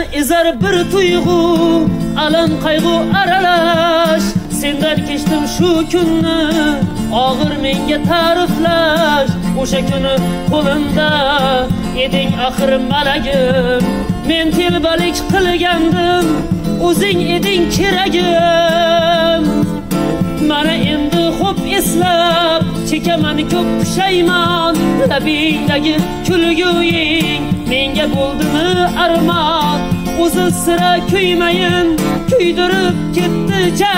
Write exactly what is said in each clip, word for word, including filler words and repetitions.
ezar bir tuyg'u, alam qayg'u aralash. Sendan kechdim shu kunni, og'ir menga ta'riflash. O'sha kuni qo'limda eding axir malagim, men telbalik qilgandim, o'zing eding keragim. Mana endi xo'p eslab, chekaman ko'p pushaymon. Labingdagi kulguying menga bo'ldimi armon. O'zi sira kuymayin, kuydirib ketdi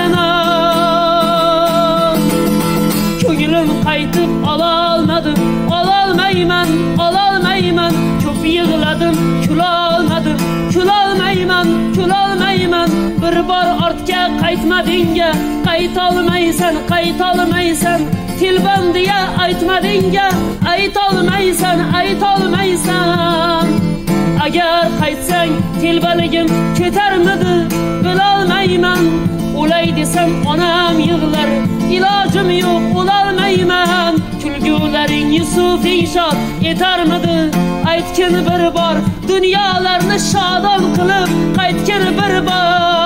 janon. Ko'nglim qaytib ololmadim, ololmayman, ololmayman. Ko'p yig'ladim, kulolmadim, kulolmayman, kulolmayman. Bir bor ortga qaytmadingga, qaytolmaysan, qaytolmaysan. Tilbam deya aytmadingga, aytolmaysan, aytolmaysan. Agar qaytsang telbaligim ketarmidi bilolmayman. O'lay desam onam yig'lar, ilojim yo'q o'lolmayman. Kulgularing Yusufing shod etarmidi? Aytgin bir bor, dunyolarni shodon qilib qaytgin bir bor.